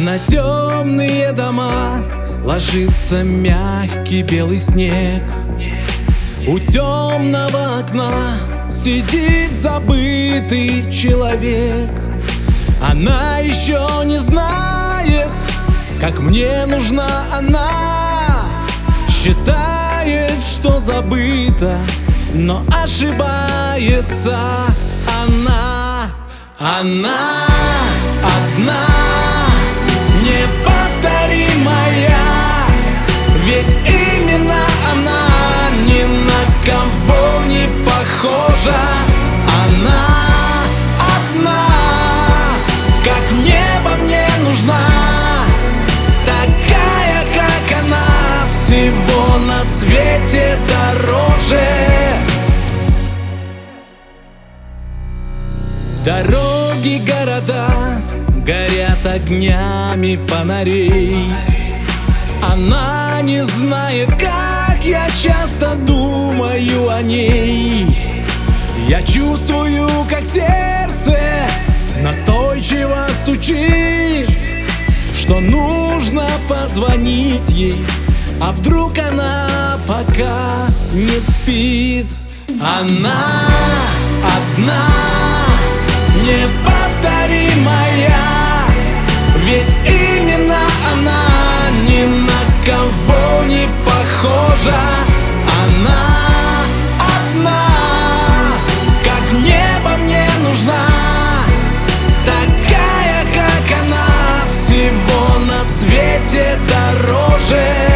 на темные дома ложится мягкий белый снег. У темного окна сидит забытый человек. Она еще не знает, как мне нужна она. Считает, что забыта, но ошибается она. Она одна, неповторимая, ведь именно она ни на кого не похожа. Она одна, как небо мне нужна, такая, как она, всего на свете дороже. Дороги, города горят огнями фонарей. Она не знает, как я часто думаю о ней. Я чувствую, как сердце настойчиво стучит, что нужно позвонить ей, а вдруг она пока не спит. Она одна, неповторимая, ведь именно она ни на кого не похожа. Она одна, как небо мне нужна, такая, как она, всего на свете дороже.